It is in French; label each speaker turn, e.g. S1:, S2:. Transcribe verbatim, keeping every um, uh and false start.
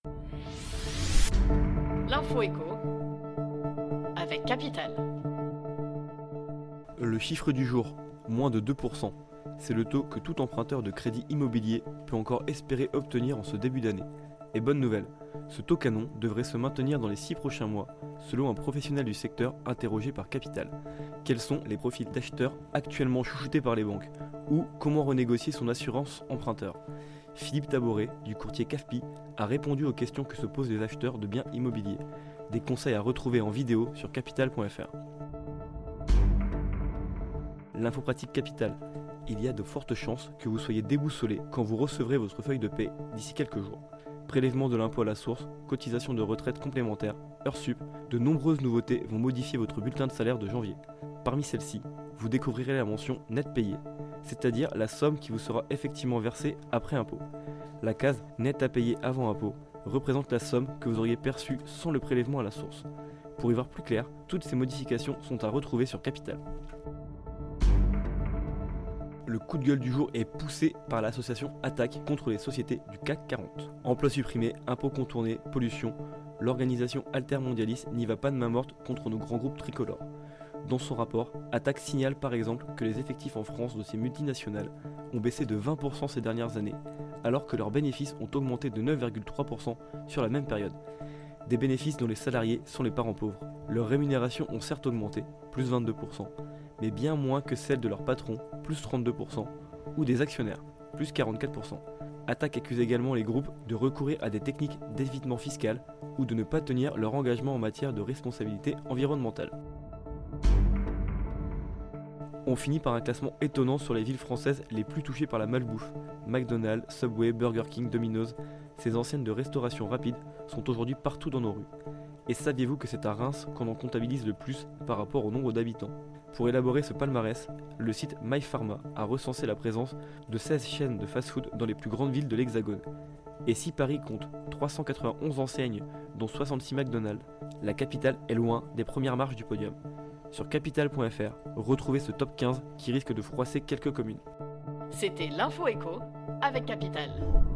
S1: L'info éco avec Capital.
S2: Le chiffre du jour, moins de deux pour cent. C'est le taux que tout emprunteur de crédit immobilier peut encore espérer obtenir en ce début d'année. Et bonne nouvelle, ce taux canon devrait se maintenir dans les six prochains mois, selon un professionnel du secteur interrogé par Capital. Quels sont les profils d'acheteurs actuellement chouchoutés par les banques? Ou comment renégocier son assurance emprunteur? Philippe Taboret, du courtier C A F P I, a répondu aux questions que se posent les acheteurs de biens immobiliers. Des conseils à retrouver en vidéo sur capital point f r. L'info pratique Capital. Il y a de fortes chances que vous soyez déboussolé quand vous recevrez votre feuille de paie d'ici quelques jours. Prélèvement de l'impôt à la source, cotisation de retraite complémentaire, heures sup, de nombreuses nouveautés vont modifier votre bulletin de salaire de janvier. Parmi celles-ci, vous découvrirez la mention net payé, c'est-à-dire la somme qui vous sera effectivement versée après impôt. La case net à payer avant impôt représente la somme que vous auriez perçue sans le prélèvement à la source. Pour y voir plus clair, toutes ces modifications sont à retrouver sur Capital. Le coup de gueule du jour est poussé par l'association Attaque contre les sociétés du C A C quarante. Emplois supprimés, impôts contournés, pollution, l'organisation altermondialiste n'y va pas de main morte contre nos grands groupes tricolores. Dans son rapport, Attaque signale par exemple que les effectifs en France de ces multinationales ont baissé de vingt pour cent ces dernières années, alors que leurs bénéfices ont augmenté de neuf virgule trois pour cent sur la même période. Des bénéfices dont les salariés sont les parents pauvres. Leurs rémunérations ont certes augmenté, plus vingt-deux pour cent, mais bien moins que celles de leurs patrons, plus trente-deux pour cent, ou des actionnaires, plus quarante-quatre pour cent. Attaque accuse également les groupes de recourir à des techniques d'évitement fiscal ou de ne pas tenir leur engagement en matière de responsabilité environnementale. On finit par un classement étonnant sur les villes françaises les plus touchées par la malbouffe. McDonald's, Subway, Burger King, Domino's, ces enseignes de restauration rapide sont aujourd'hui partout dans nos rues. Et saviez-vous que c'est à Reims qu'on en comptabilise le plus par rapport au nombre d'habitants? Pour élaborer ce palmarès, le site MyPharma a recensé la présence de seize chaînes de fast-food dans les plus grandes villes de l'Hexagone. Et si Paris compte trois cent quatre-vingt-onze enseignes, dont soixante-six McDonald's, la capitale est loin des premières marches du podium. Sur capital point f r, retrouvez ce top quinze qui risque de froisser quelques communes.
S1: C'était l'info éco avec Capital.